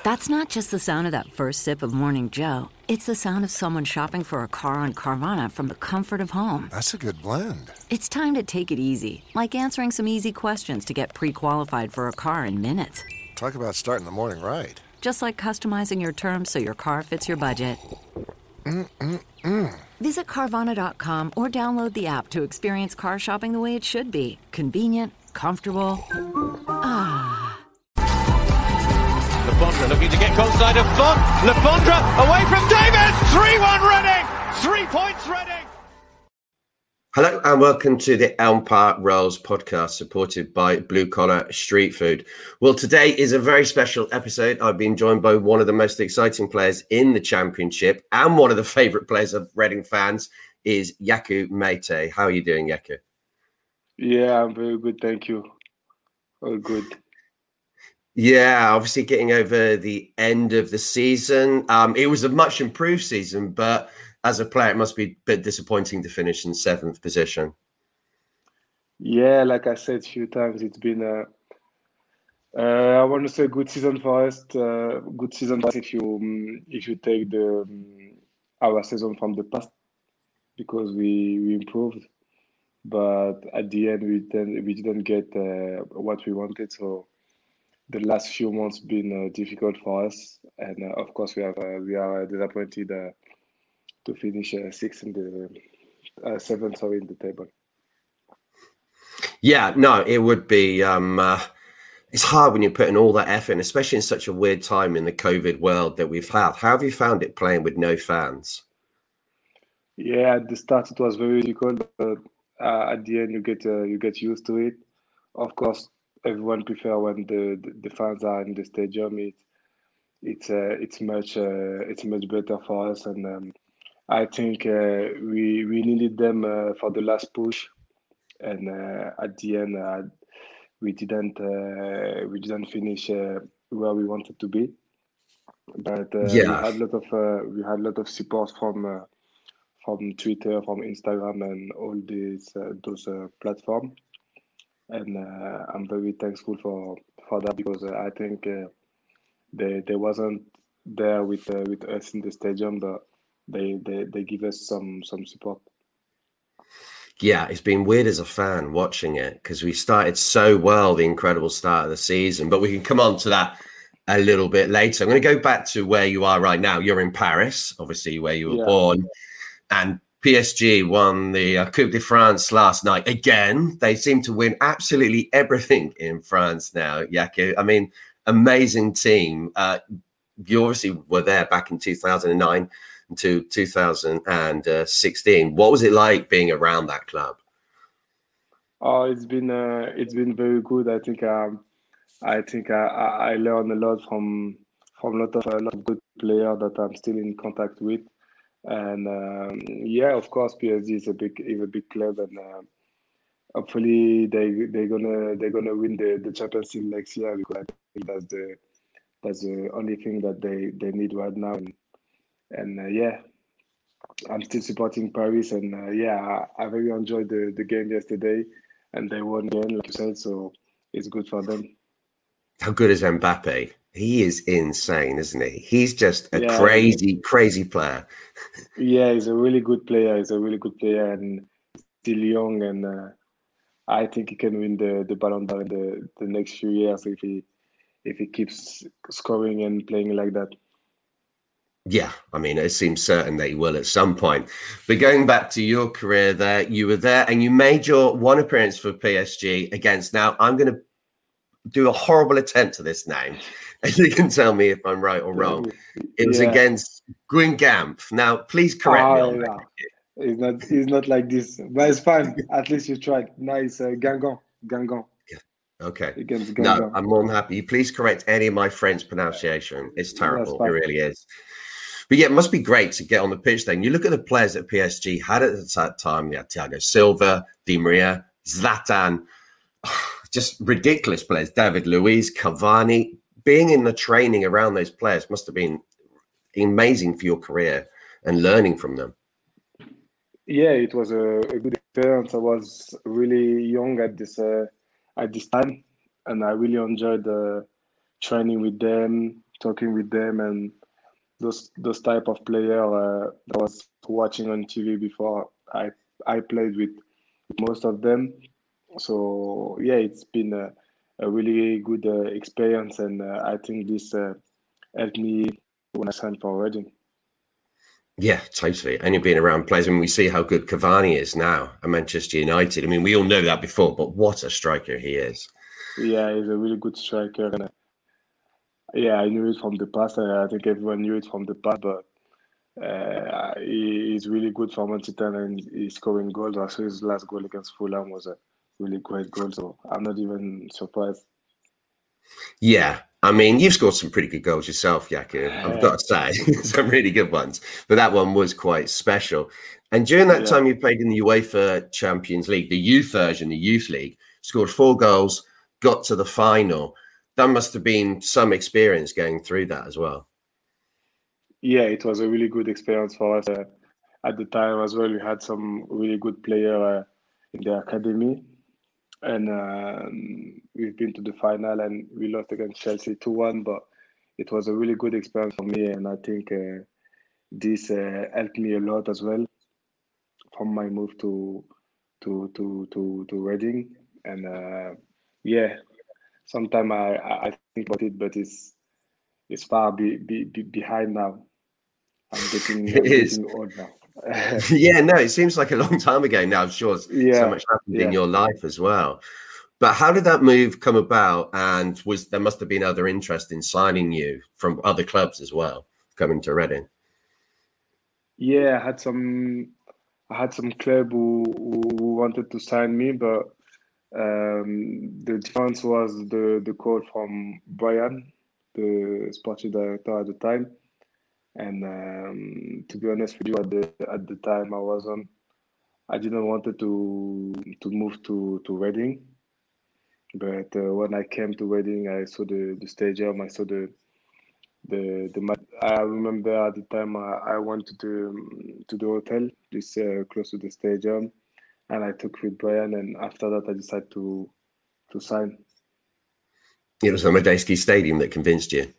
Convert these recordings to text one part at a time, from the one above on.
That's not just the sound of that first sip of Morning Joe. It's the sound of someone shopping for a car on Carvana from the comfort of home. That's a good blend. It's time to take it easy, like answering some easy questions to get pre-qualified for a car in minutes. Talk about starting the morning right. Just like customizing your terms so your car fits your budget. Visit Carvana.com or download the app to experience car shopping the way it should be. Convenient, comfortable. Lefondre looking to get close side of Font. Lefondre away from David. 3-1 Reading. 3 points Reading. Hello and welcome to the Elm Park Rolls podcast supported by Blue Collar Street Food. Well, today is a very special episode. I've been joined by one of the most exciting players in the Championship and one of the favourite players of Reading fans is Yakou Meite. How are you doing, Yakou? Yeah, I'm very good. Thank you. All good. Yeah, obviously getting over the end of the season. It was a much improved season, but as a player, it must be a bit disappointing to finish in 7th position. Yeah, like I said a few times, it's been I want to say good season for us. Good season for us if you take our season from the past, because we improved, but at the end we didn't get what we wanted. So the last few months been difficult for us, and of course we are disappointed to finish 6th in the 7th, sorry, in the table. Yeah, no, it would be. It's hard when you're putting all that effort in, especially in such a weird time in the COVID world that we've had. How have you found it playing with no fans? Yeah, at the start it was very difficult, but at the end you get used to it. Of course, everyone prefer when the fans are in the stadium. It's much better for us, and I think we needed them for the last push, and at the end we didn't finish where we wanted to be. But we had a lot of support from Twitter, from Instagram, and all those platforms. And I'm very thankful for that, because I think they wasn't there with us in the stadium, but they give us some support. Yeah, it's been weird as a fan watching it, because we started so well, the incredible start of the season, but we can come on to that a little bit later. I'm going to go back to where you are right now. You're in Paris, obviously, where you were born, and PSG won the Coupe de France last night. Again, they seem to win absolutely everything in France now, Yakou. I mean, amazing team. You obviously were there back in 2009 to 2016. What was it like being around that club? Oh, it's been very good. I think I learned a lot from a lot of good players that I'm still in contact with. And yeah, of course, PSG is a big club, and hopefully they're gonna win the Champions League next year, because I think that's the only thing that they need right now. And yeah, I'm still supporting Paris, and yeah, I very enjoyed the game yesterday, and they won again, like you said, so it's good for them. How good is Mbappe? He is insane, isn't he? He's just a crazy player. Yeah, he's a really good player. And still young, and I think he can win the Ballon d'Or in the next few years if he keeps scoring and playing like that. Yeah, I mean, it seems certain that he will at some point. But going back to your career there, you were there and you made your one appearance for PSG against, now I'm going to do a horrible attempt to this name, and you can tell me if I'm right or wrong. It was against Guingamp. Now, please correct me on that. It's not like this, but it's fine. At least you tried. Now it's Guingamp. Yeah. Okay. Against No, Guingamp. I'm more than happy. Please correct any of my French pronunciation. It's terrible. It really is. But yeah, it must be great to get on the pitch then. You look at the players that PSG had at that time. You had Thiago Silva, Di Maria, Zlatan, just ridiculous players. David Luiz, Cavani. Being in the training around those players must have been amazing for your career and learning from them. Yeah, it was a good experience. I was really young at this time, and I really enjoyed training with them, talking with them, and those type of player I was watching on TV before. I played with most of them, so yeah, it's been a really good experience, and I think this helped me when I signed for Reading. Yeah, totally. And you're being around players. I mean, we see how good Cavani is now at Manchester United. I mean, we all know that before, but what a striker he is. Yeah, he's a really good striker, and yeah, I knew it from the past. I think everyone knew it from the past, but he's really good for Manchester, and he's scoring goals. I saw his last goal against Fulham was a really great goal, so I'm not even surprised. Yeah, I mean, you've scored some pretty good goals yourself, Jakub. I've got to say, some really good ones. But that one was quite special. And during that time you played in the UEFA Champions League, the youth version, the youth league, scored 4 goals, got to the final. That must have been some experience going through that as well. Yeah, it was a really good experience for us. At the time as well, we had some really good players in the academy. And we've been to the final and we lost against Chelsea 2-1, but it was a really good experience for me, and I think this helped me a lot as well from my move to Reading. And yeah, sometimes I think about it, but it's far behind now. I'm getting old now. Yeah, no, it seems like a long time ago now. I'm sure so much happened in your life as well. But how did that move come about? And there must have been other interest in signing you from other clubs as well, coming to Reading? Yeah, I had some club who wanted to sign me, but the difference was the call from Brian, the sporting director at the time. And to be honest with you, at the time I didn't want to move to Reading, but when I came to Reading, I saw the stadium. I saw the I remember at the time I went to the hotel, this close to the stadium, and I talked with Brian. And after that, I decided to sign. It was the Madejski Stadium that convinced you.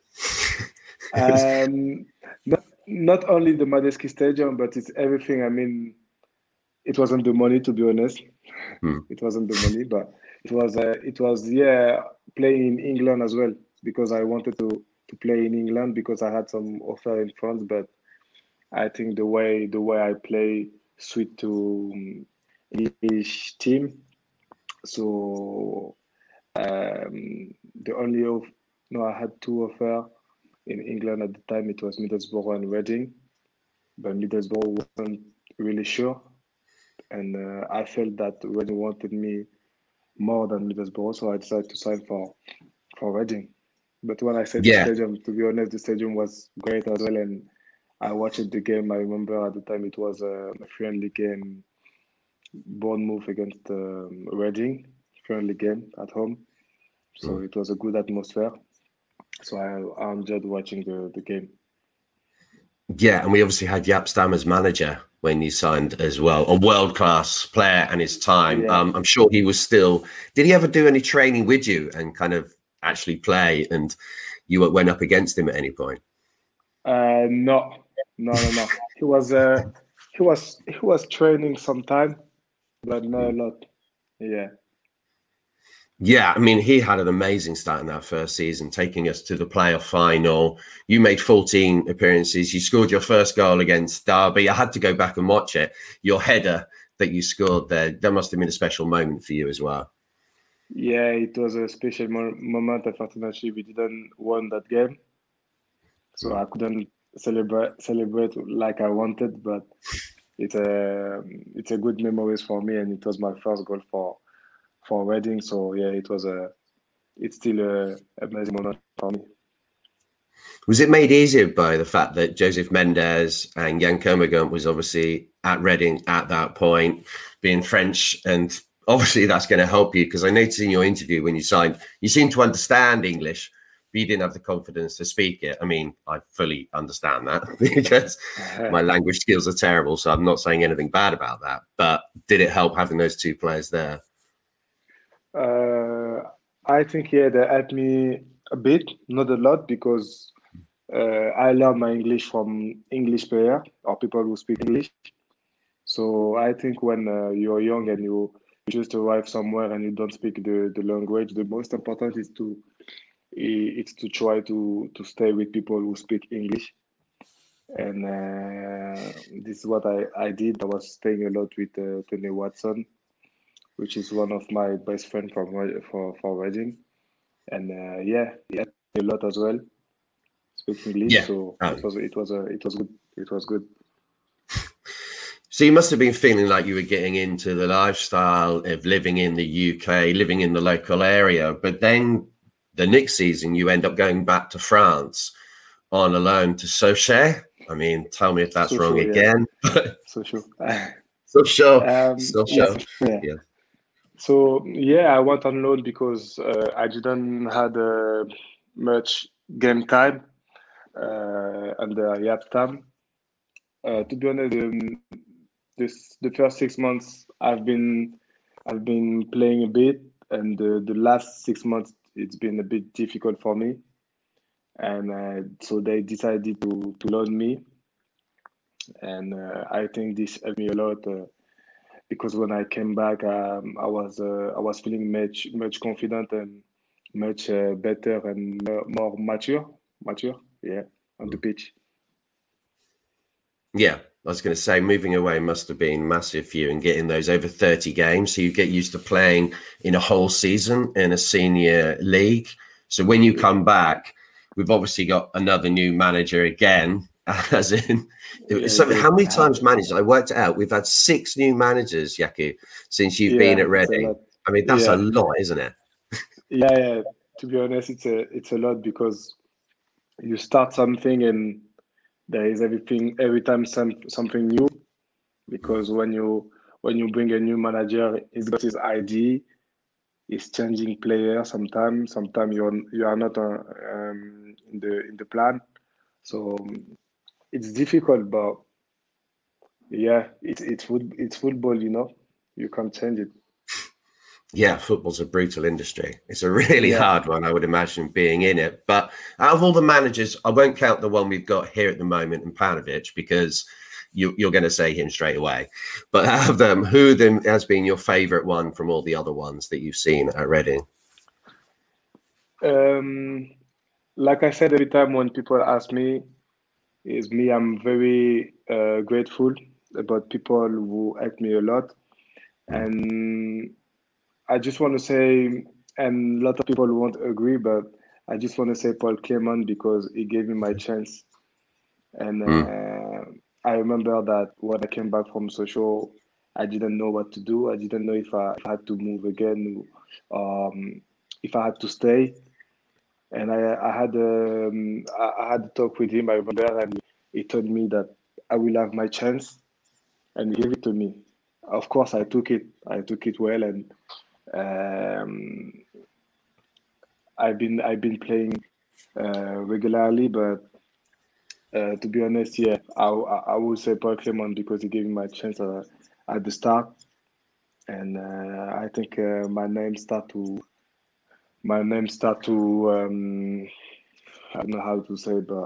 Not only the Madejski Stadium, but it's everything. I mean, it wasn't the money, to be honest. It wasn't the money, but it was playing in England as well, because I wanted to play in England because I had some offer in France, but I think the way I play suit to English team. So I had 2 offers in England at the time. It was Middlesbrough and Reading, but Middlesbrough wasn't really sure, and I felt that Reading wanted me more than Middlesbrough, so I decided to sign for Reading. But when I said the stadium, to be honest, the stadium was great as well, and I watched the game. I remember at the time it was a friendly game, Bournemouth against Reading, friendly game at home, so it was a good atmosphere. So I enjoyed watching the game. Yeah, and we obviously had Jaap Stam as manager when you signed as well, a world-class player and his time. Yeah. I'm sure he was still... Did he ever do any training with you and kind of actually play, and you went up against him at any point? No. He was training sometime, but no, not. Yeah. Yeah, I mean, he had an amazing start in that first season, taking us to the playoff final. You made 14 appearances. You scored your first goal against Derby. I had to go back and watch it. Your header that you scored there, that must have been a special moment for you as well. Yeah, it was a special moment. Unfortunately, we didn't win that game, so I couldn't celebrate like I wanted. But it's a good memories for me, and it was my first goal for Reading. So yeah, it's still a amazing moment for me. Was it made easier by the fact that Joseph Mendes and Jan Kermorgant was obviously at Reading at that point, being French, and obviously that's going to help you, because I noticed in your interview when you signed, you seem to understand English, but you didn't have the confidence to speak it. I mean, I fully understand that because my language skills are terrible, so I'm not saying anything bad about that. But did it help having those 2 players there? I think, they helped me a bit, not a lot, because I learned my English from English player or people who speak English. So I think when you're young and you just arrive somewhere and you don't speak the language, the most important is to try to stay with people who speak English. And this is what I did. I was staying a lot with Tony Watson, which is one of my best friends for Reading. And yeah, he had a lot as well, speak English. Yeah. So it was good. It was good. So you must have been feeling like you were getting into the lifestyle of living in the UK, living in the local area. But then the next season, you end up going back to France on a loan to Sochaux. I mean, tell me if that's wrong again. Sochaux. Sochaux. Yeah. So yeah, I went on loan because I didn't had much game time under Jaap Stam. To be honest, the first 6 months I've been playing a bit, and the last 6 months it's been a bit difficult for me, and so they decided to loan me, and I think this helped me a lot because when I came back, I was feeling much confident and much better and more mature, yeah, on the pitch. Yeah, I was going to say, moving away must have been massive for you and getting those over 30 games. So you get used to playing in a whole season in a senior league. So when you come back, we've obviously got another new manager again, as in, how many times managed? I worked it out. We've had 6 new managers, Jaco, since you've been at Reading. I mean, that's a lot, isn't it? Yeah. To be honest, it's a lot because you start something and there is every time something new, because when you bring a new manager, he's got his idea, he's changing players sometimes you are not in the plan, so it's difficult, but yeah, it's football, you can't change it. Yeah, football's a brutal industry. It's a really hard one, I would imagine, being in it. But out of all the managers, I won't count the one we've got here at the moment, Mpanovic, because you're going to say him straight away. But out of them, who of them has been your favourite one from all the other ones that you've seen at Reading? Like I said, every time when people ask me, I'm very grateful about people who helped me a lot. And I just want to say, and a lot of people won't agree, but I just want to say Paul Clement, because he gave me my chance. And I remember that when I came back from Sochaux, I didn't know what to do. I didn't know if I had to move again, if I had to stay. And I had a talk with him, I remember, and he told me that I will have my chance, and he gave it to me. Of course, I took it well, and I've been playing regularly, but to be honest, yeah, I would say Paul Clement, because he gave me my chance at the start, and I think my name start to I don't know how to say, but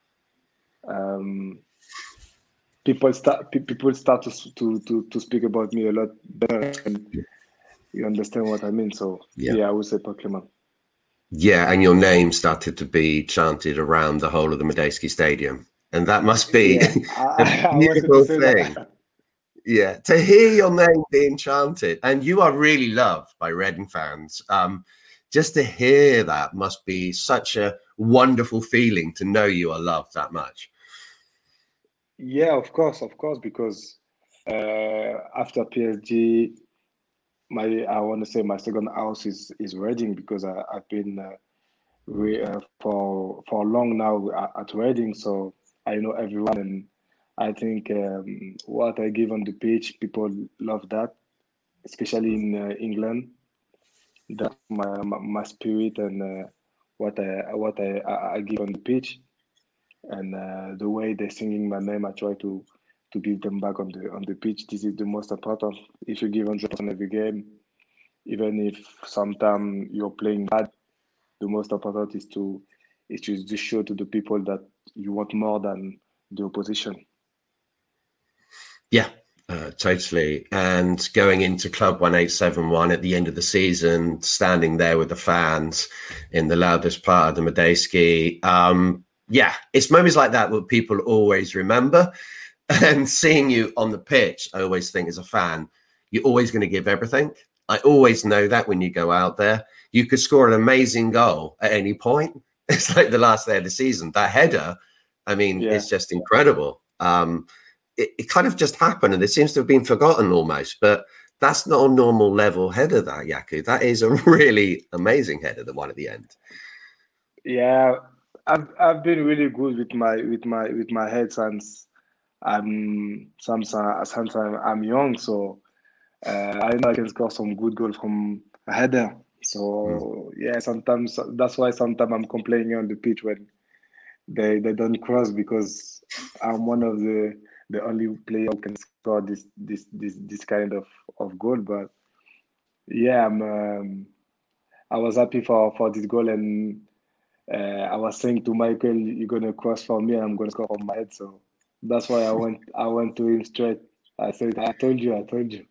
people start to speak about me a lot better, and you understand what I mean. So yeah, I would say Paul Clement. Yeah, and your name started to be chanted around the whole of the Medeski Stadium, and that must be a beautiful thing. Yeah, to hear your name being chanted, and you are really loved by Reading fans. Just to hear that must be such a wonderful feeling, to know you are loved that much. Yeah, of course, because after PSG, I want to say my second house is Reading, because I've been for long now at Reading, so I know everyone, and I think what I give on the pitch, people love that, especially in England. That's my spirit, and what I give on the pitch, and the way they're singing my name, I try to give them back on the pitch. This is the most important. If you give 100% every game, even if sometimes you're playing bad, the most important is it should just show to the people that you want more than the opposition. Yeah, totally. And going into Club 1871 at the end of the season, standing there with the fans in the loudest part of the Madejski. Yeah, it's moments like that that people always remember. And seeing you on the pitch, I always think as a fan, you're always going to give everything. I always know that when you go out there, you could score an amazing goal at any point. It's like the last day of the season. That header, I mean, it's just incredible. It kind of just happened and it seems to have been forgotten almost, but that's not a normal level header, that, Jakub. That is a really amazing header, the one at the end. Yeah, I've been really good with my head since sometimes I'm young, so I know I can score some good goals from a header. So yeah, sometimes that's why sometimes I'm complaining on the pitch when they don't cross, because I'm one of the only player who can score this kind of goal. But yeah, I was happy for this goal, and I was saying to Michael, "You're gonna cross for me, and I'm gonna score from my head." So that's why I went to him straight. I said, "I told you."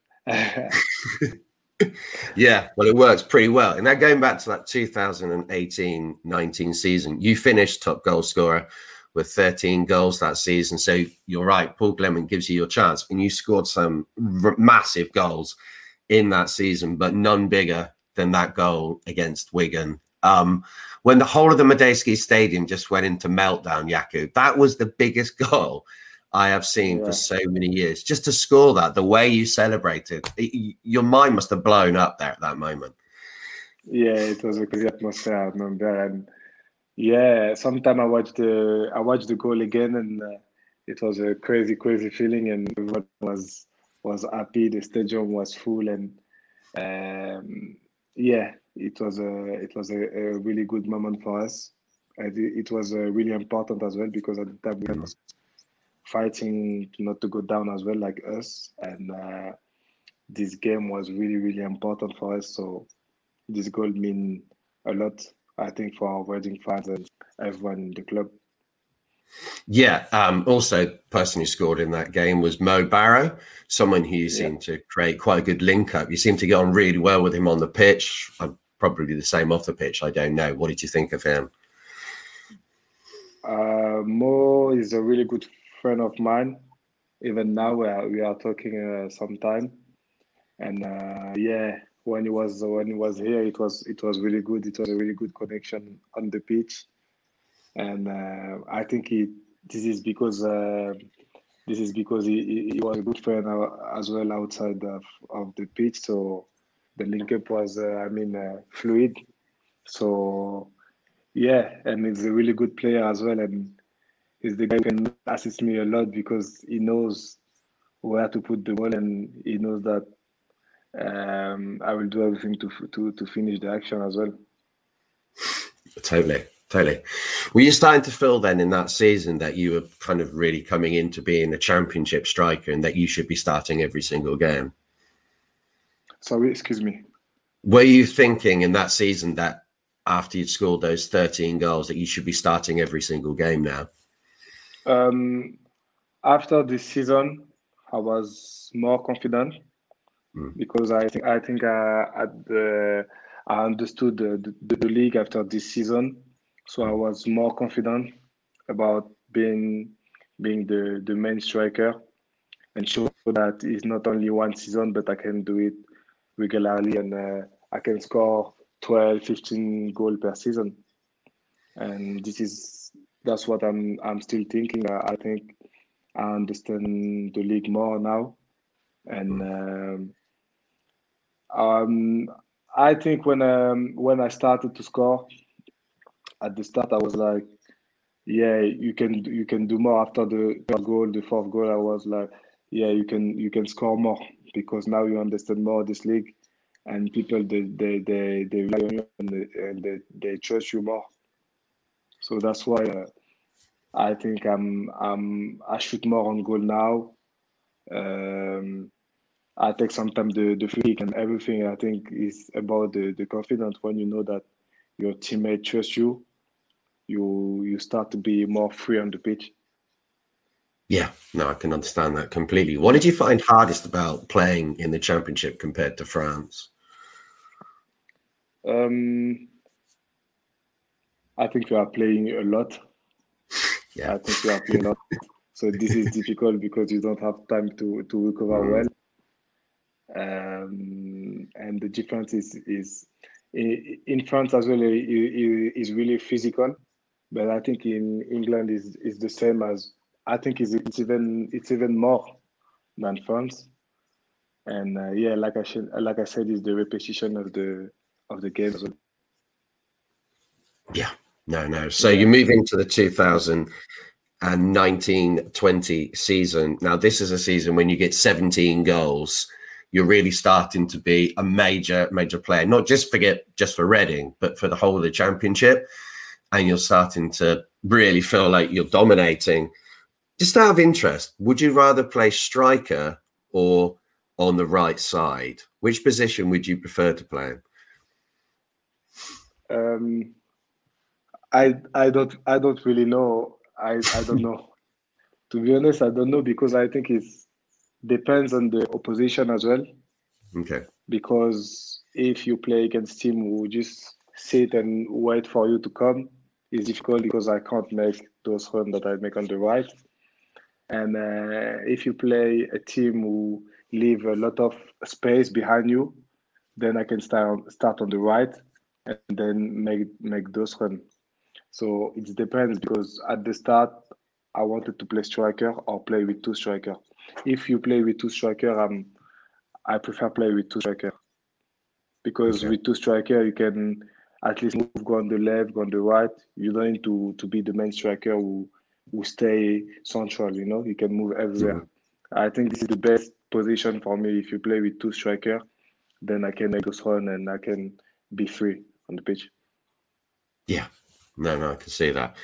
Yeah, well, it works pretty well. And that going back to that 2018-19 season, you finished top goal scorer with 13 goals that season. So you're right, Paul Clement gives you your chance, and you scored some massive goals in that season, but none bigger than that goal against Wigan. When the whole of the Madejski Stadium just went into meltdown, Jakub, that was the biggest goal I have seen for so many years. Just to score that, the way you celebrated, your mind must have blown up there at that moment. Yeah, it was a crazy atmosphere, I remember. And yeah, sometime I watched the goal again, and it was a crazy feeling, and everyone was happy. The stadium was full, and yeah, it was a really good moment for us. And it was really important as well, because at the time we was fighting not to go down as well, like us, and this game was really important for us. So this goal mean a lot, I think, for our Reading fans and everyone in the club. Yeah. Also, the person who scored in that game was Mo Barrow, someone who seemed to create quite a good link up. You seem to get on really well with him on the pitch. Probably the same off the pitch. I don't know. What did you think of him? Mo is a really good friend of mine. Even now we are talking sometime, and yeah, when he was here, it was really good. It was a really good connection on the pitch, and I think this is because he was a good friend as well outside of the pitch. So the link up was fluid. So yeah, and he's a really good player as well, and he's the guy who can assist me a lot, because he knows where to put the ball, and he knows that I will do everything to finish the action as well. Totally. Were you starting to feel then in that season that you were kind of really coming into being a championship striker and that you should be starting every single game? Sorry, excuse me. Were you thinking in that season that after you'd scored those 13 goals that you should be starting every single game now? After this season, I was more confident, because I think I understood the league after this season, so I was more confident about being the main striker, and show that it's not only one season, but I can do it regularly, and I can score 12, 15 goals per season, and that's what I'm still thinking. I think I understand the league more now, and I think when I started to score at the start, I was like, yeah, you can do more. After the third goal, the fourth goal, I was like, yeah, you can score more, because now you understand more this league, and people they rely on you, and they trust you more. So that's why I think I shoot more on goal now. I take sometimes the free kick and everything. I think is about the confidence. When you know that your teammate trusts you, you start to be more free on the pitch. Yeah, no, I can understand that completely. What did you find hardest about playing in the Championship compared to France? I think we are playing a lot. Yeah. I think we are playing a lot. So this is difficult because you don't have time to recover well. And the difference is in France as well is really physical, but I think in England is the same as, I think it's even more than France. And yeah, like I said, is the repetition of the game as well. Yeah, no. So you move into the 2019-20 season. Now, this is a season when you get 17 goals. You're really starting to be a major player, not just for Reading, but for the whole of the Championship. And you're starting to really feel like you're dominating. Just out of interest, would you rather play striker or on the right side? Which position would you prefer to play in? I don't really know. I don't know. To be honest, I don't know, because I think it depends on the opposition as well. Okay. Because if you play against team who just sit and wait for you to come, it's difficult because I can't make those runs that I make on the right. And if you play a team who leave a lot of space behind you, then I can start on the right and then make those runs. So it depends, because at the start I wanted to play striker or play with two striker. If you play with two striker, I prefer play with two striker, because with two striker you can at least go on the left, go on the right. You don't need to be the main striker who stay central. You can move everywhere. I think this is the best position for me. If you play with two striker, then I can make those run and I can be free on the pitch. Yeah. No, I can see that.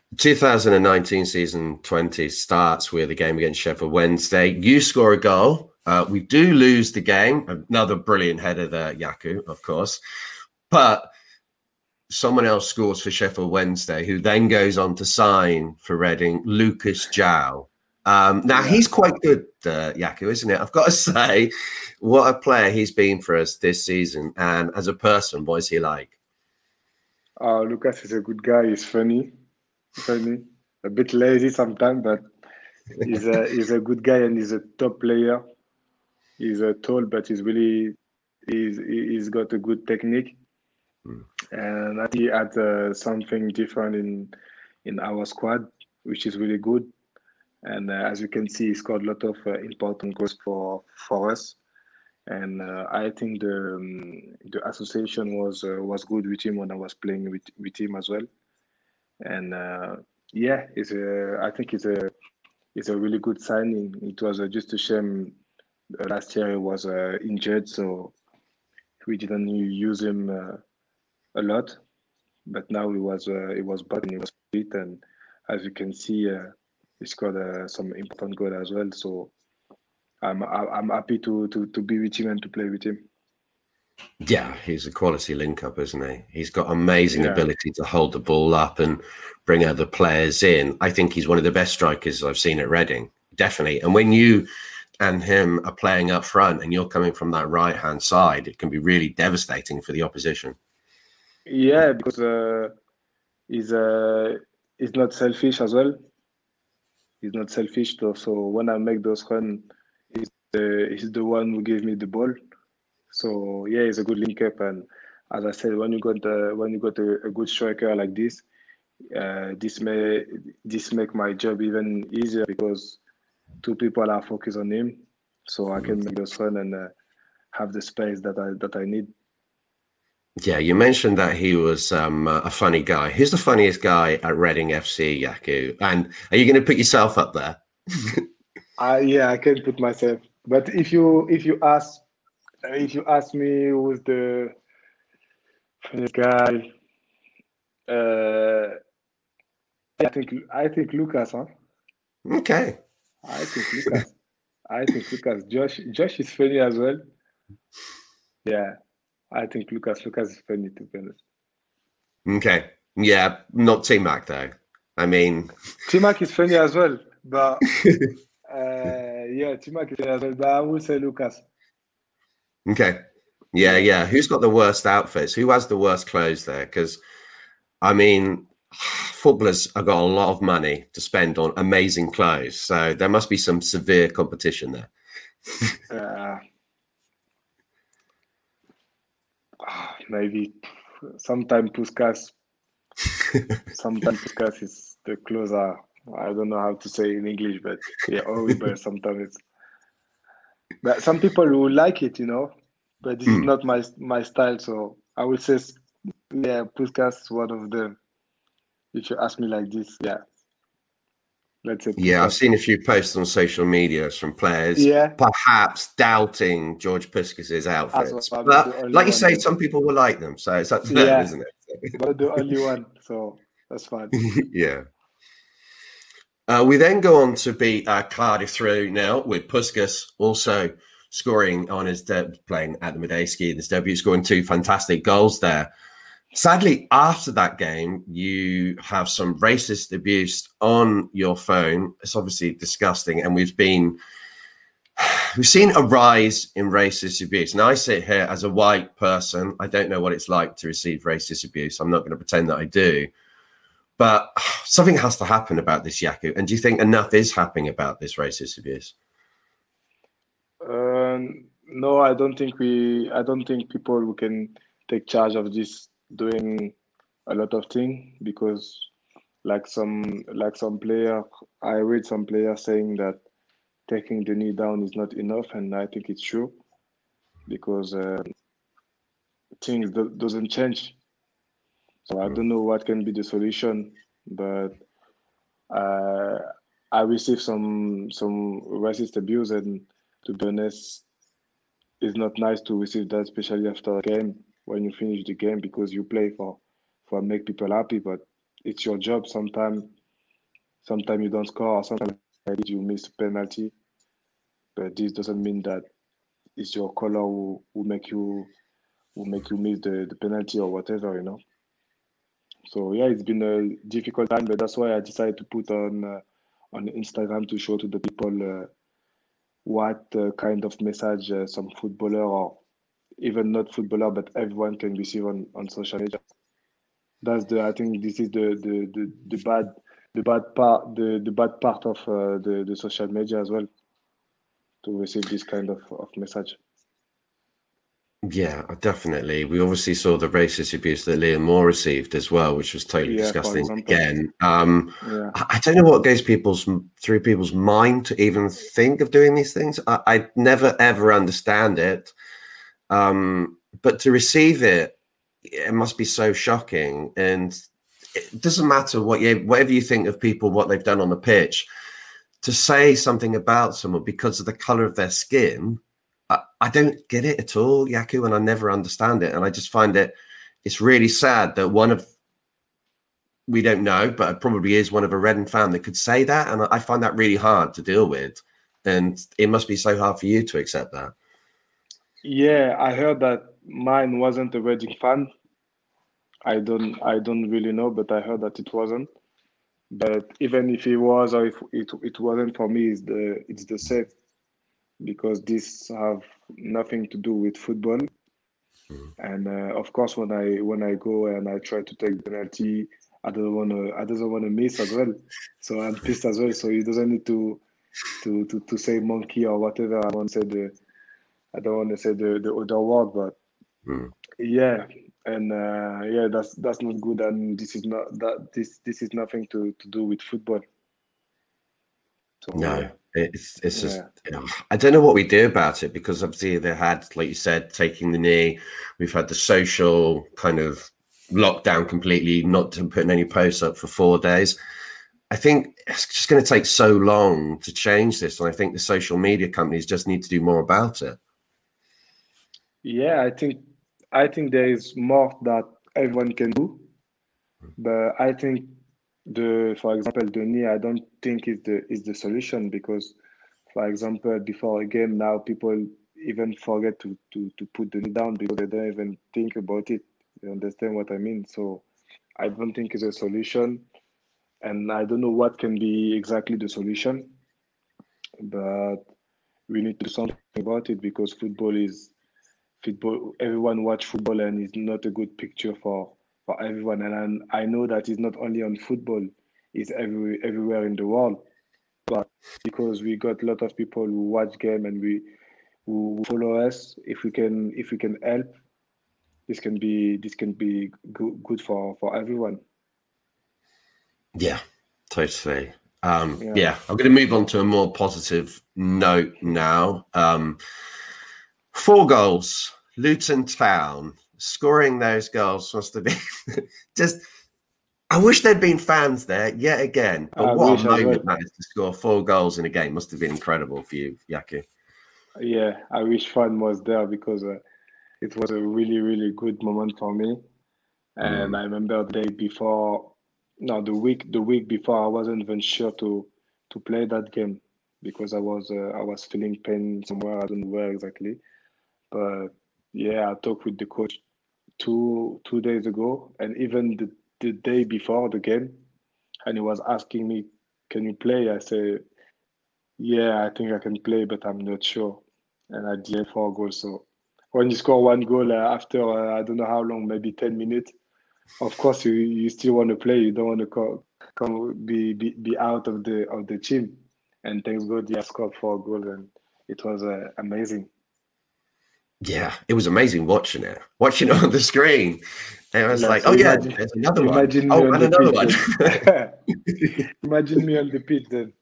2019 season 20 starts with a game against Sheffield Wednesday. You score a goal. We do lose the game. Another brilliant header there, Yaku, of course. But someone else scores for Sheffield Wednesday, who then goes on to sign for Reading, Lucas João. He's quite good, Yaku, isn't it? I've got to say, what a player he's been for us this season. And as a person, what is he like? Lucas is a good guy. He's funny, a bit lazy sometimes, but he's a good guy and he's a top player. He's tall, but he's got a good technique, and I think he adds something different in our squad, which is really good. And as you can see, he scored a lot of important goals for us. And I think the association was good with him when I was playing with him as well. And I think it's a really good signing. It was just a shame last year he was injured, so we didn't use him a lot. But now he was back and he was fit, and as you can see, he scored some important goal as well. So I'm happy to be with him and to play with him. Yeah, he's a quality link-up, isn't he? He's got amazing ability to hold the ball up and bring other players in. I think he's one of the best strikers I've seen at Reading, definitely. And when you and him are playing up front and you're coming from that right-hand side, it can be really devastating for the opposition. Yeah, because he's not selfish as well. He's not selfish, though. So when I make those runs, he's the one who gave me the ball. So yeah, he's a good link up, and as I said, when you got a good striker like this, this make my job even easier, because two people are focused on him, so I can make those run and have the space that I need. Yeah, you mentioned that he was a funny guy. Who's the funniest guy at Reading FC, Yaku? And are you going to put yourself up there? Yeah, I can put myself. But if you ask me who's the funniest guy, I think Lucas, huh? Okay. I think Lucas. Josh is funny as well. Yeah, I think Lucas is funny, to be honest. Okay. Yeah, not T-Mac though. I mean, T-Mac is funny as well, but yeah, T-Mac is funny as well. But I will say Lucas. okay. Yeah. Who's got the worst outfits? Who has the worst clothes there? Because, I mean, footballers have got a lot of money to spend on amazing clothes. So there must be some severe competition there. Maybe sometimes Puskas is the clothes are, I don't know how to say in English, but yeah, horrible sometimes. But some people will like it, but this is not my style. So I would say, yeah, Puskas is one of them. If you ask me like this, yeah. Let's say Puskas. Yeah, I've seen a few posts on social media from players, perhaps doubting George Puskas' outfits. But like you say, some people will like them, so it's up to them, isn't it? But the only one, so that's fine. Yeah. We then go on to beat Cardiff through now with Puskas also scoring on his playing at the Medeski in his debut, scoring 2 fantastic goals there. Sadly, after that game, you have some racist abuse on your phone. It's obviously disgusting, and we've seen a rise in racist abuse. Now, I sit here as a white person. I don't know what it's like to receive racist abuse. I'm not going to pretend that I do. But something has to happen about this, Yaku. And do you think enough is happening about this racist abuse? No, I don't think people who can take charge of this doing a lot of things, because like some player, I read some players saying that taking the knee down is not enough, and I think it's true, because things doesn't change. So I don't know what can be the solution, but I received some racist abuse, and to be honest, it's not nice to receive that, especially after a game, when you finish the game, because you play for make people happy, but it's your job. Sometimes you don't score, or sometimes you miss a penalty, but this doesn't mean that it's your color who make you miss the penalty or whatever, So yeah, it's been a difficult time, but that's why I decided to put on Instagram to show to the people what kind of message some footballer, or even not footballer, but everyone can receive on social media. I think this is the bad part of the social media as well, to receive this kind of message. Yeah, definitely. We obviously saw the racist abuse that Liam Moore received as well, which was totally disgusting again. I don't know what goes through people's mind to even think of doing these things. I never, ever understand it. But to receive it must be so shocking. And it doesn't matter whatever you think of people, what they've done on the pitch, to say something about someone because of the color of their skin. I don't get it at all, Yaku, and I never understand it. And I just find it's really sad that we don't know, but it probably is one of a Reading fan that could say that. And I find that really hard to deal with. And it must be so hard for you to accept that. Yeah, I heard that mine wasn't a Reading fan. I don't really know, but I heard that it wasn't. But even if it was, or if it wasn't, for me, it's the same. Because this have nothing to do with football, and of course, when I go and I try to take penalty, I don't want to miss as well. So I'm pissed as well. So he doesn't need to say monkey or whatever. I don't want to say the other word, but yeah, and yeah, that's not good, and this is is nothing to do with football. So, no. It's just, I don't know what we do about it, because obviously they had, like you said, taking the knee. We've had the social kind of lockdown completely, not putting any posts up for 4 days. I think it's just going to take so long to change this. And I think the social media companies just need to do more about it. Yeah, I think there is more that everyone can do. But I think for example, the knee, I don't think is the solution, because, for example, before a game now, people even forget to put the knee down because they don't even think about it. You understand what I mean? So I don't think is a solution, and I don't know what can be exactly the solution, but we need to do something about it because football. Everyone watch football, and it's not a good picture for everyone. And I know that it's not only on football; it's everywhere in the world. But because we got a lot of people who watch game and who follow us, if we can help, this can be good for everyone. Yeah, totally. Yeah. Yeah, I'm going to move on to a more positive note now. 4 goals, Luton Town. Scoring those goals must have been just. I wish there'd been fans there yet again. But I what wish a as well. moment that is to score 4 goals in a game. Must have been incredible for you, Yaku. Yeah, I wish fan was there because it was a really, really good moment for me. And I remember the day before, no, the week before, I wasn't even sure to play that game because I was feeling pain somewhere. I don't know where exactly, but yeah, I talked with the coach two days ago, and even the day before the game, and he was asking me, "Can you play?" I say, "Yeah, I think I can play, but I'm not sure." And I did 4 goals. So when you score 1 goal after I don't know how long, maybe 10 minutes. Of course, you still want to play. You don't want to come be out of the team. And thanks God, he has scored 4 goals, and it was amazing. Yeah, it was amazing watching it on the screen. And I was like, So oh yeah, there's another one. imagine me Oh, on and the another pitch one. then. Imagine me on the pitch then.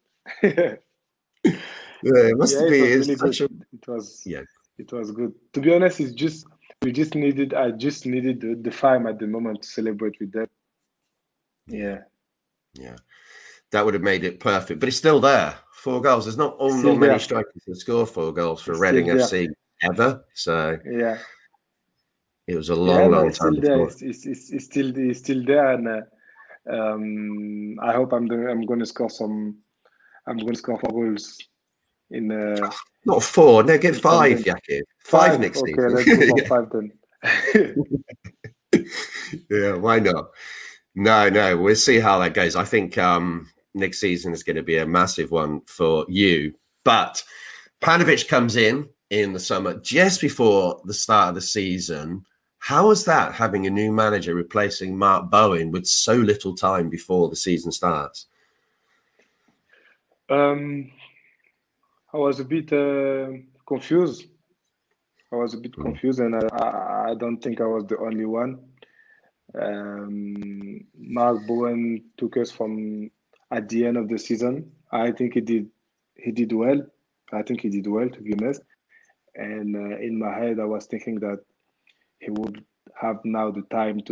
Yeah, it must Yeah, be. it was It's really good. such a It was yeah. it was good. To be honest, I just needed the time at the moment to celebrate with them. Yeah. Yeah, that would have made it perfect. But it's still there. 4 goals. There's not Still many there. strikers that score 4 goals for It's Reading still there. FC ever. So Yeah. it was a Yeah, no, long it's time still there. before. It's still there, and I hope I'm gonna score 4 goals in Not 4. No, get in 5, Camden. Yaku. 5 Five. next Okay, season. let's go for Yeah. 5 then. Yeah, why not? No, we'll see how that goes. I think next season is going to be a massive one for you. But Panovic comes in the summer, just before the start of the season. How was that, having a new manager replacing Mark Bowen with so little time before the season starts? Um, I was a bit confused. And I don't think I was the only one. Mark Bowen took us from at the end of the season. I think he did well. I think he did well, to be honest. And in my head, I was thinking that he would have now the time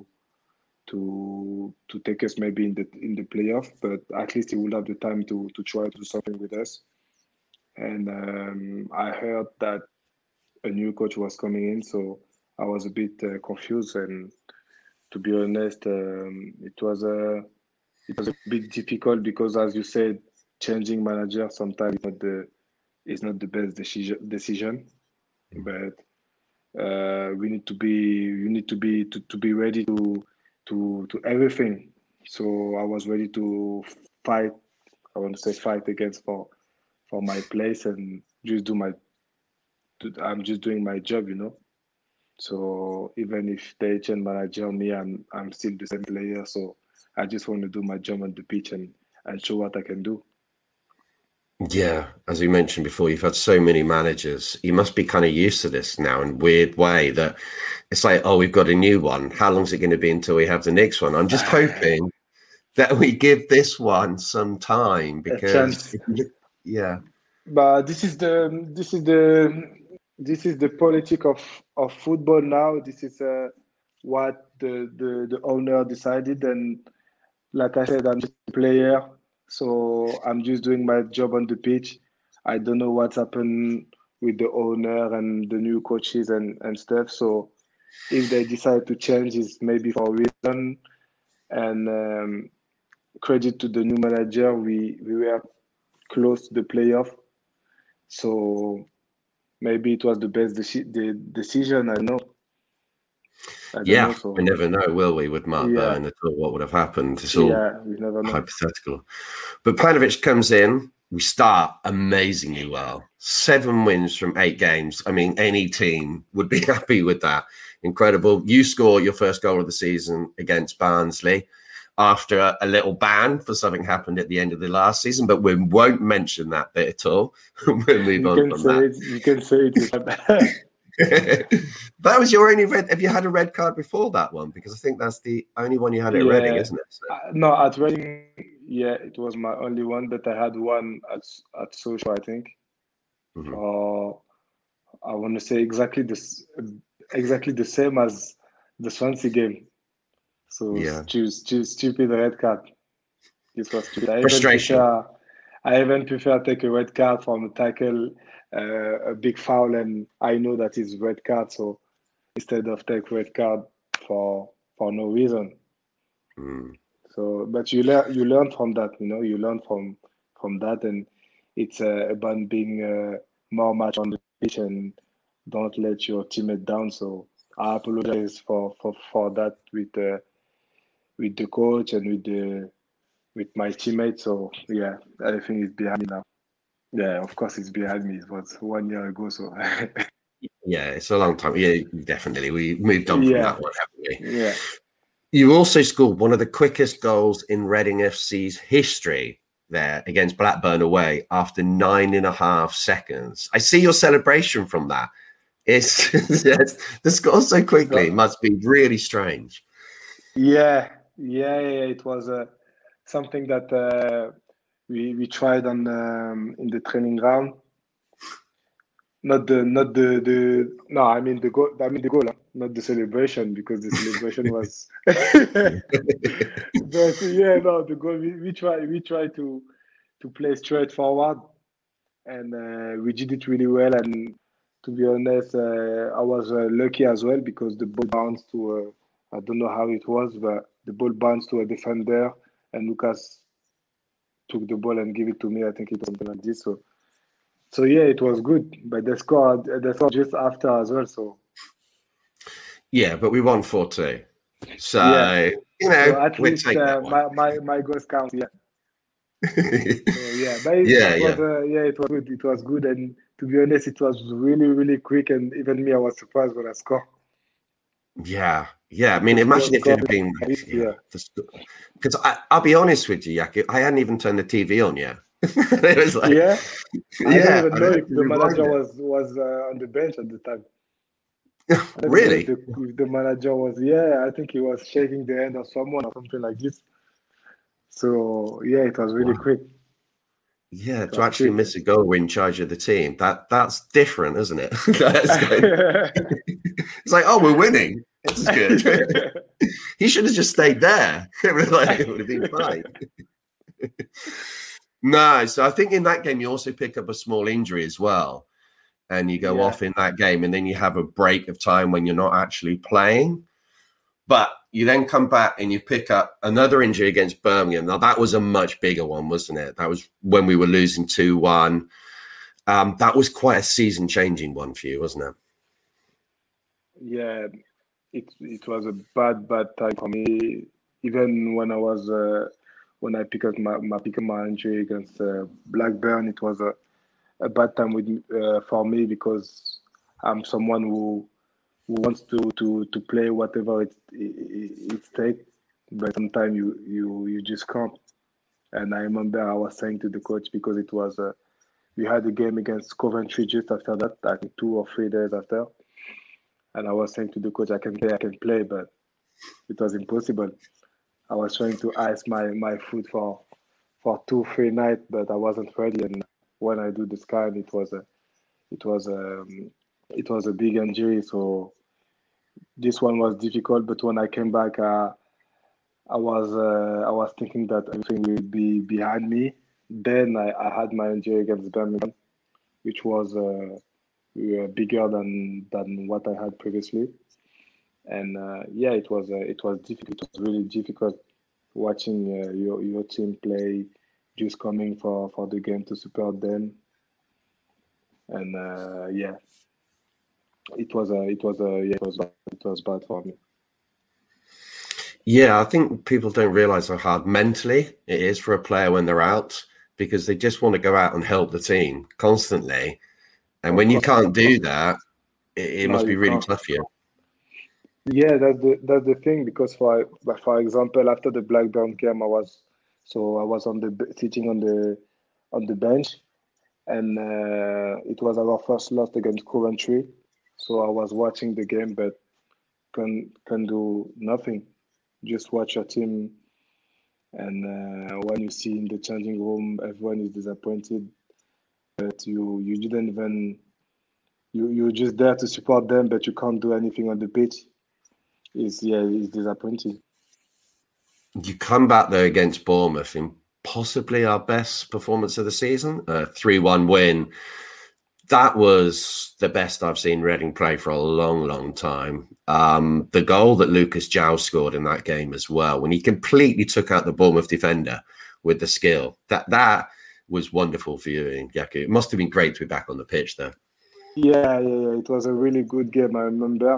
to take us maybe in the playoff, but at least he will have the time to try to do something with us. And I heard that a new coach was coming in, so I was a bit confused. And to be honest, it was a bit difficult because, as you said, changing manager sometimes is not the best decision. But we need to be ready to everything. So I was ready to fight. I want to say fight against for my place and just I'm just doing my job. So even if they change manager me, I'm still the same player. So I just want to do my job on the pitch and show what I can do. Yeah, as we mentioned before, you've had so many managers. You must be kind of used to this now in a weird way that it's like, oh, we've got a new one. How long is it going to be until we have the next one? I'm just hoping that we give this one some time A chance. because, yeah. But this is the politic of football now. This is what the owner decided, and like I said, I'm just a player, so I'm just doing my job on the pitch. I don't know what's happened with the owner and the new coaches and stuff. So if they decide to change, it's maybe for a reason. And credit to the new manager, we were close to the playoff, so maybe it was the best decision. I know. I don't Yeah, know. So we never know, will we, with Mark yeah, Bowen at all, what would have happened? It's all we never know. hypothetical. But Pavlovic comes in. We start amazingly well. 7 wins from 8 games. I mean, any team would be happy with that. Incredible. You score your first goal of the season against Barnsley after a little ban for something happened at the end of the last season, but we won't mention that bit at all. We'll move on from that. You can say it. That was your only red. Have you had a red card before that one? Because I think that's the only one you had at Reading, isn't it? So. No, at Reading, yeah, it was my only one, but I had one at Social, I think. Or I want to say exactly the same as the Swansea game. So stupid red card. This was stupid. Frustration. I even prefer take a red card from a tackle, a big foul, and I know that it's red card. So instead of take red card for no reason. So, but you learn from that. You learn from that, and it's about being more match on the pitch and don't let your teammate down. So I apologize for that with the coach and with my teammates. So yeah, everything is behind me now. Yeah, of course it's behind me. It was 1 year ago, so yeah, it's a long time. Yeah, definitely. We moved on from that one, haven't we? Yeah. You also scored one of the quickest goals in Reading FC's history there against Blackburn away after 9.5 seconds. I see your celebration from that. It's the score so quickly must be really strange. Yeah. It was something that we tried on in the training ground. I mean the goal. I mean the goal, not the celebration, because the celebration was. But yeah, no, the goal. We try to play straight forward, and we did it really well. And to be honest, I was lucky as well because the ball bounced to I don't know how it was, but the ball bounced to a defender, and Lucas took the ball and gave it to me. I think it was something like this. So yeah, it was good, but they scored just after as well. So yeah, but we won 4-2. So so at least my goals count. Yeah. So yeah, but it was good. It was good, and to be honest, it was really, really quick, and even me, I was surprised when I scored. Yeah. I mean, imagine if it had been because I'll be honest with you, Yaki, I hadn't even turned the TV on yet. It was like, I didn't even know if the manager was on the bench at the time. Really? If the manager was, I think he was shaking the hand of someone or something like this. So yeah, it was really quick. Yeah, to actually miss a goal, we're in charge of the team. That's different, isn't it? It's like, oh, we're winning. This is good. He should have just stayed there. It would have been fine. No, so I think in that game you also pick up a small injury as well, and you go off in that game, and then you have a break of time when you're not actually playing. But you then come back and you pick up another injury against Birmingham. Now, that was a much bigger one, wasn't it? That was when we were losing 2-1. That was quite a season-changing one for you, wasn't it? Yeah, it was a bad time for me. Even when I picked up my injury against Blackburn, it was a bad time for me because I'm someone who wants to play whatever it takes, but sometimes you just can't. And I remember I was saying to the coach, because it was we had a game against Coventry just after that, I think 2 or 3 days after, and I was saying to the coach, I can play, but it was impossible. I was trying to ice my foot for 2-3 nights, but I wasn't ready. And when I do the scan, it was a big injury. So this one was difficult. But when I came back, I was thinking that everything will be behind me. Then I had my injury against Birmingham, which was bigger than what I had previously. And it was difficult. It was really difficult watching your team play, just coming for the game to support them. And it was bad for me. Yeah, I think people don't realise how hard mentally it is for a player when they're out, because they just want to go out and help the team constantly. And when you can't do that, it No, must be you really can't. tough for you. Yeah, that's the thing, because for example, after the Blackburn game, I was sitting on the bench, and it was our first loss against Coventry. So I was watching the game, but can do nothing. Just watch your team, and when you see in the changing room, everyone is disappointed, but you didn't even you're just there to support them, but you can't do anything on the pitch. It's disappointing. You come back there against Bournemouth in possibly our best performance of the season, a 3-1 win. That was the best I've seen Reading play for a long, long time. The goal that Lucas João scored in that game as well, when he completely took out the Bournemouth defender with the skill, that was wonderful for you, Yaku. It must have been great to be back on the pitch there. Yeah. It was a really good game, I remember.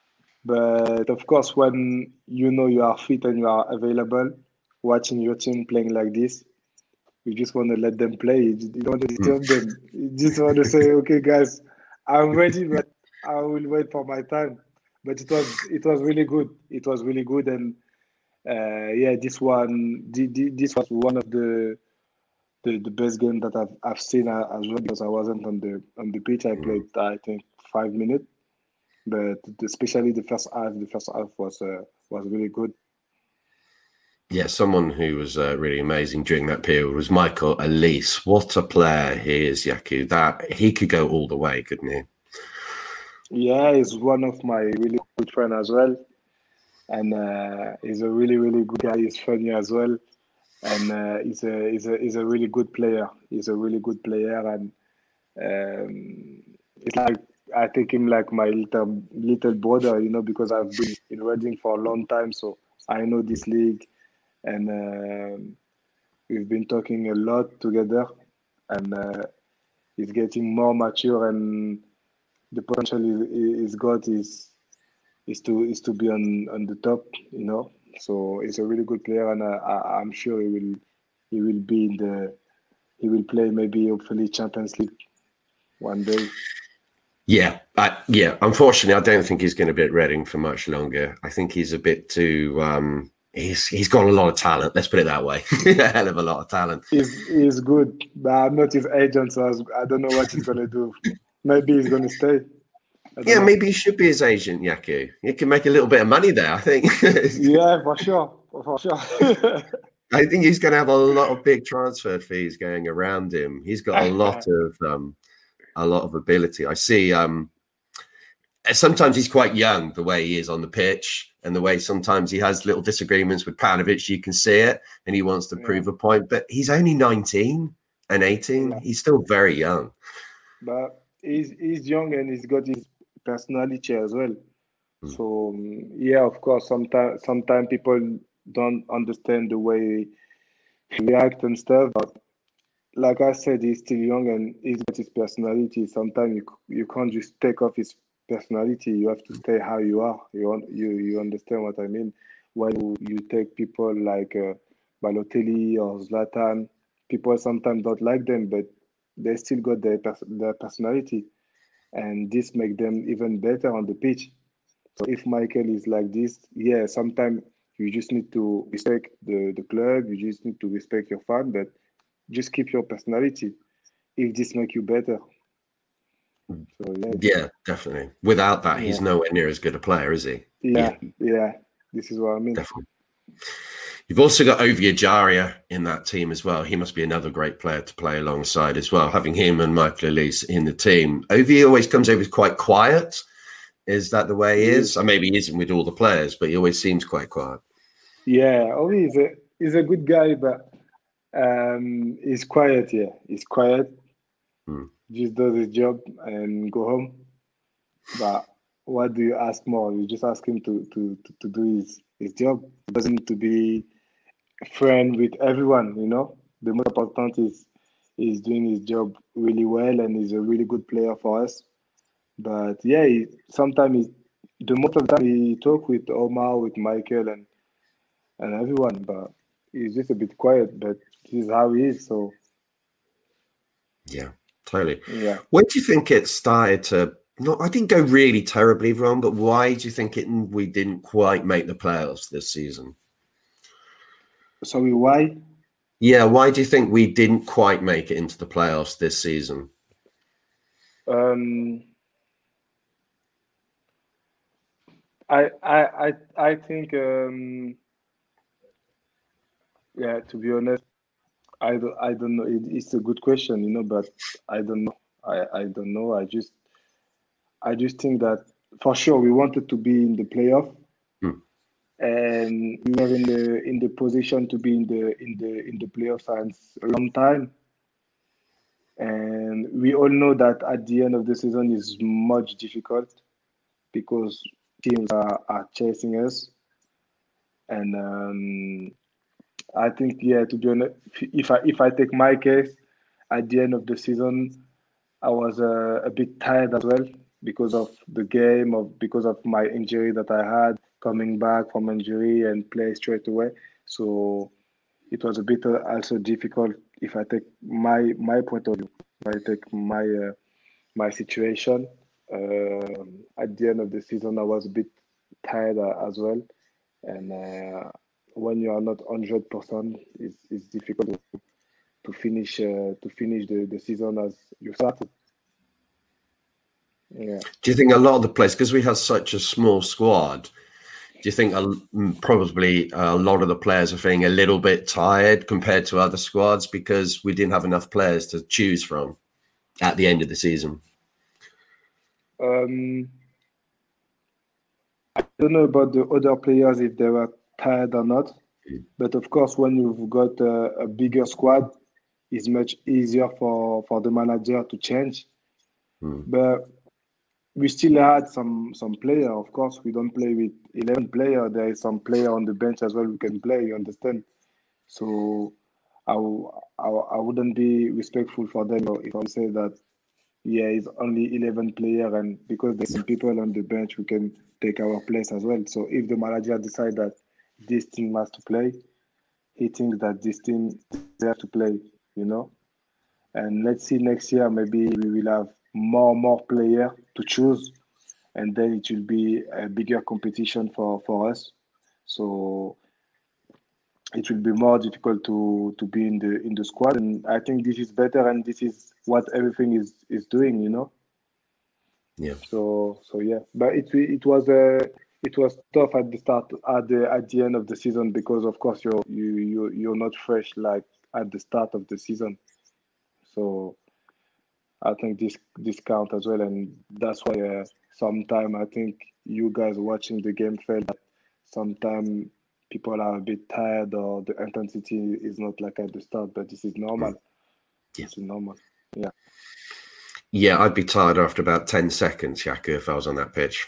But of course, when you know you are fit and you are available, watching your team playing like this, you just want to let them play. You don't want to disturb them. You just want to say, "Okay, guys, I'm ready, but I will wait for my time." But it was really good. It was really good, and yeah, this was one of the best game that I've seen as well, because I wasn't on the pitch. I played, I think, 5 minutes, but especially the first half. The first half was really good. Yeah, someone who was really amazing during that period was Michael Elise. What a player he is, Yaku. That he could go all the way, couldn't he? Yeah, he's one of my really good friends as well, and he's a really really good guy. He's funny as well, and he's a really good player. He's a really good player, and it's like I take him like my little brother, because I've been in Reading for a long time, so I know this league, and we've been talking a lot together, and he's getting more mature, and the potential he's got is to be on the top, So he's a really good player, and I'm sure he will be he will play, maybe hopefully Champions League one day. Yeah. Unfortunately, I don't think he's going to be at Reading for much longer. I think he's a bit too. He's got a lot of talent. Let's put it that way. A hell of a lot of talent. He's good, but I'm not his agent, so I don't know what he's going to do. Maybe he's going to stay. Yeah, maybe he should be his agent, Yaku. He can make a little bit of money there, I think. Yeah, for sure. I think he's going to have a lot of big transfer fees going around him. He's got a lot of ability. I see. Sometimes he's quite young, the way he is on the pitch, and the way sometimes he has little disagreements with Paunovic. You can see it, and he wants to prove a point. But he's only 19 and 18. Yeah. He's still very young. But he's young, and he's got his personality as well. So yeah, of course, sometimes people don't understand the way he reacts and stuff. But like I said, he's still young, and he's got his personality. Sometimes you can't just take off his personality. You have to stay how you are. You understand what I mean? When you take people like Balotelli or Zlatan, people sometimes don't like them, but they still got their personality, and this makes them even better on the pitch. So if Michael is like this, yeah, sometimes you just need to respect the club. You just need to respect your fan, but just keep your personality if this makes you better. So, yeah, definitely. Without that, he's nowhere near as good a player, is he? Yeah. This is what I mean. Definitely. You've also got Ovie Ejaria in that team as well. He must be another great player to play alongside as well, having him and Michael Elise in the team. Ovie always comes over as quite quiet. Is that the way he is? Or maybe he isn't with all the players, but he always seems quite quiet. Yeah, Ovie is a good guy, but he's quiet. Yeah, he's quiet. Just does his job and go home. But what do you ask more? You just ask him to do his job. He doesn't need to be a friend with everyone, The most important is he's doing his job really well, and he's a really good player for us. But yeah, sometimes the most of the time he talk with Omar, with Michael, and and everyone, but he's just a bit quiet. But this is how he is. So yeah, totally. yeah. When do you think it started to? Not, I didn't go really terribly wrong, but why do you think we didn't quite make the playoffs this season? Sorry, why? Yeah, why do you think we didn't quite make it into the playoffs this season? I think yeah, to be honest, I don't know. It's a good question, but I don't know. I don't know. I just think that for sure we wanted to be in the playoff, and we were in the position to be in the playoff since a long time. And we all know that at the end of the season is much difficult because teams are chasing us. And I think, yeah, to be honest, if I take my case, at the end of the season, I was a bit tired as well because of the game, because of my injury that I had, coming back from injury and play straight away. So it was a bit also difficult if I take my point of view. If I take my situation, at the end of the season, I was a bit tired as well. And when you are not 100%, it's difficult to finish the season as you started. Yeah. Do you think a lot of the players, because we have such a small squad, do you think probably a lot of the players are feeling a little bit tired compared to other squads because we didn't have enough players to choose from at the end of the season? I don't know about the other players if they were tired or not, but of course, when you've got a bigger squad, it's much easier for the manager to change. But we still had some player. Of course, we don't play with 11 players. There is some player on the bench as well who can play. You understand? So I wouldn't be respectful for them if I say that. Yeah, it's only 11 players, and because there's some people on the bench who can take our place as well. So if the manager decides that this team has to play, he thinks that this team deserves to play. And let's see next year, maybe we will have more players to choose, and then it will be a bigger competition for us. So it will be more difficult to be in the squad, and I think this is better, and this is what everything is doing. Yeah. So yeah, but it was tough at the start, at the end of the season, because of course you're not fresh like at the start of the season. So I think this count as well, and that's why sometimes I think you guys watching the game felt that sometimes people are a bit tired or the intensity is not like at the start, but this is normal. Yeah. This is normal. Yeah. Yeah, I'd be tired after about 10 seconds, Yaku, if I was on that pitch.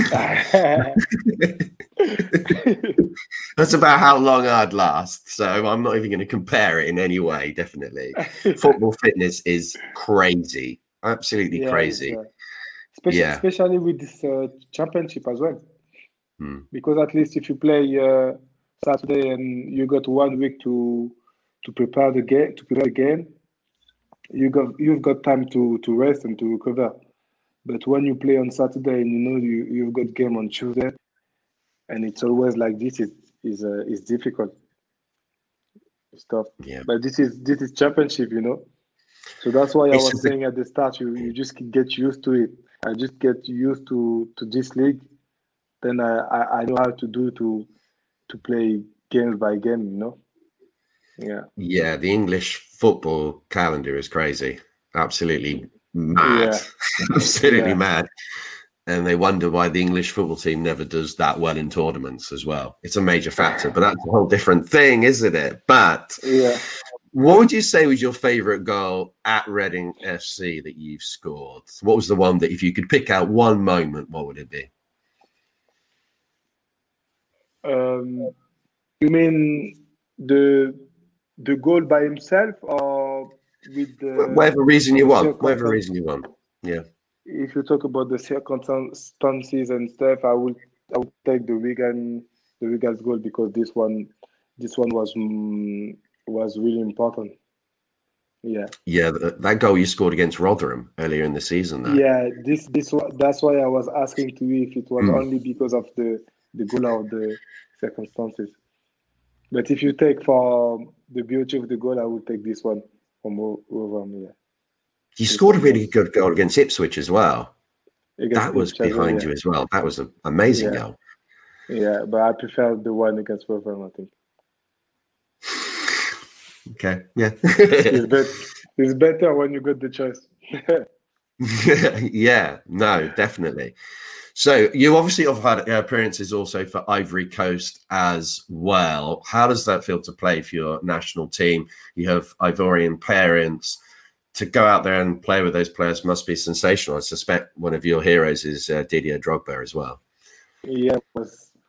That's about how long I'd last. So I'm not even going to compare it in any way, definitely. Football fitness is crazy. Absolutely crazy. Especially with this championship as well. Because at least if you play Saturday and you got 1 week to prepare the game, you've got time to rest and to recover. But when you play on Saturday and you've got game on Tuesday, and it's always like this, is difficult. It's tough. Yeah. But this is championship, So that's why I was saying at the start, you just get used to it. I just get used to this league. Then I know how to do to play games by game, Yeah. Yeah, the English football calendar is crazy. Absolutely mad. Yeah. Absolutely mad. And they wonder why the English football team never does that well in tournaments as well. It's a major factor, but that's a whole different thing, isn't it? But what would you say was your favourite goal at Reading FC that you've scored? What was the one that, if you could pick out one moment, what would it be? You mean the goal by himself, or with the whatever reason you want? Whatever reason you want. Yeah. If you talk about the circumstances and stuff, I would take the Wigan's goal, because this one this one was really important. Yeah. Yeah, that goal you scored against Rotherham earlier in the season. Though. Yeah, that's why I was asking to you if it was only because of the goal or the circumstances. But if you take for the beauty of the goal, I would take this one from Rotherham. Yeah. You scored a really good goal against Ipswich as well. That was behind you as well. That was an amazing goal. Yeah, but I prefer the one against Rotherham, I think. Okay, yeah. It's better when you got the choice. Yeah, no, definitely. So you obviously have had appearances also for Ivory Coast as well. How does that feel to play for your national team? You have Ivorian parents. To go out there and play with those players must be sensational. I suspect one of your heroes is Didier Drogba as well. Yeah, it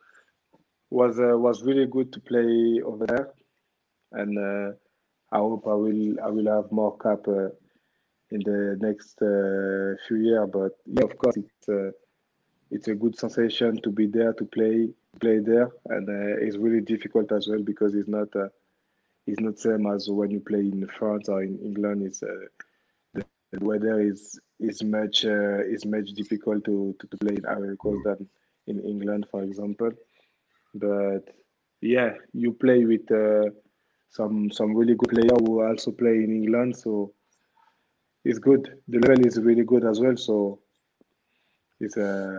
was really good to play over there, and I hope I will have more cap in the next few years. But yeah, of course, it's a good sensation to be there to play there, and it's really difficult as well because it's not same as when you play in France or in England. It's the weather is much difficult to play in Ivory Coast than in England, for example. But yeah, you play with some really good players who also play in England, so it's good. The level is really good as well. So it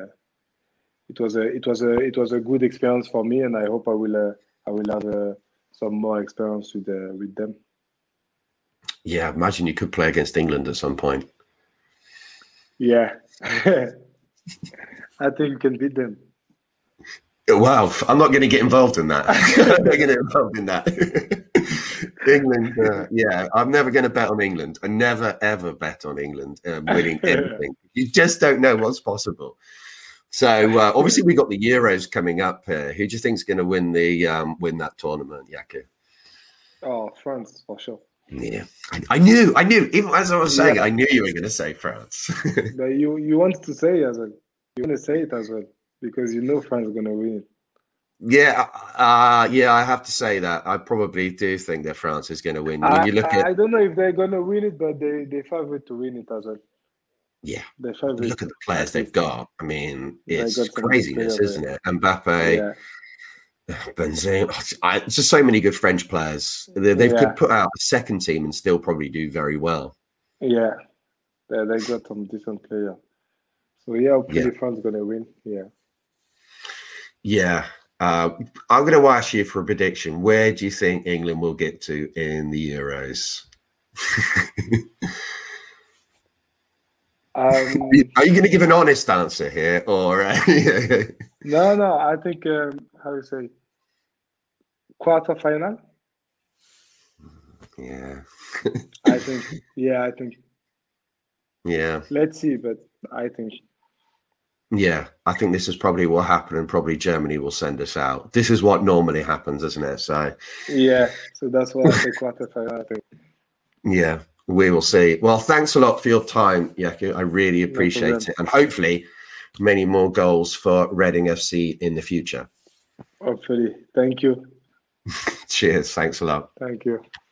was a good experience for me, and I hope I will have some more experience with them. Yeah, imagine you could play against England at some point. Yeah, I think you can beat them. Wow, I'm not going to get involved in that. I'm not going to get involved in that. England, yeah, I'm never going to bet on England. I never, ever bet on England winning anything. You just don't know what's possible. So obviously we got the Euros coming up here. Who do you think is going to win that tournament, Yaku? Oh, France, for sure. Yeah, I knew. Even as I was saying, I knew you were going to say France. But you want to say as well. You want to say it as well because you know France is going to win it. Yeah, I have to say that. I probably do think that France is going to win. When you look at, I don't know if they're going to win it, but they favorite to win it as well. Yeah, look at the players they've got. I mean, it's craziness, isn't it? Mbappe, Benzema. Just so many good French players. They could put out a second team and still probably do very well. Yeah, they got some decent players. So hopefully France is going to win. Yeah. I'm going to ask you for a prediction. Where do you think England will get to in the Euros? Are you going to give an honest answer here, or No? I think how do you say quarterfinal? Yeah, I think. Yeah. Let's see, but I think. Yeah, I think this is probably what happened, and probably Germany will send us out. This is what normally happens, isn't it? So that's why I say quarterfinal. I think. Yeah. We will see. Well, thanks a lot for your time, Yaku. I really appreciate it. And hopefully many more goals for Reading FC in the future. Hopefully. Thank you. Cheers. Thanks a lot. Thank you.